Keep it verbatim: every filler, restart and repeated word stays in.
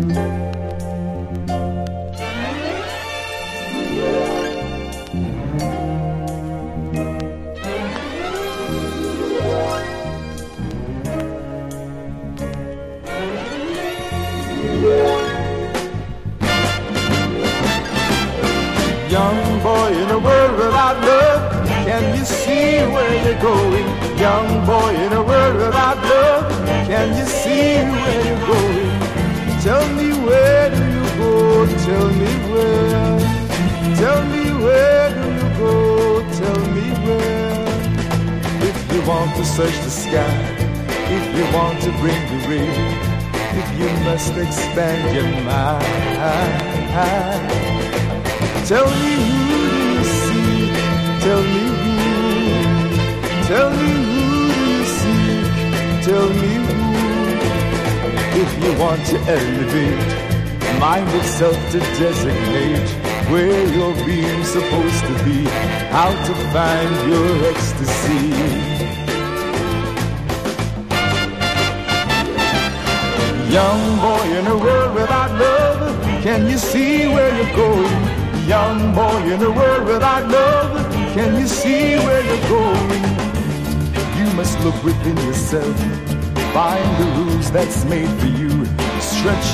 Young boy in a world without love, can you see where you're going? Young boy in a world without love, can you see where you're going? Tell me where do you go, tell me where. Tell me where do you go, tell me where. If you want to search the sky, if you want to bring the rain, if you must expand your mind, tell me who do you see, tell me who, tell me who do you seek, tell me who. If you want to elevate, mind itself to designate where your being's supposed to be, how to find your ecstasy. Young boy in a world without love, can you see where you're going? Young boy in a world without love, can you see where you're going? You must look within yourself, find the rules that's made for you, stretch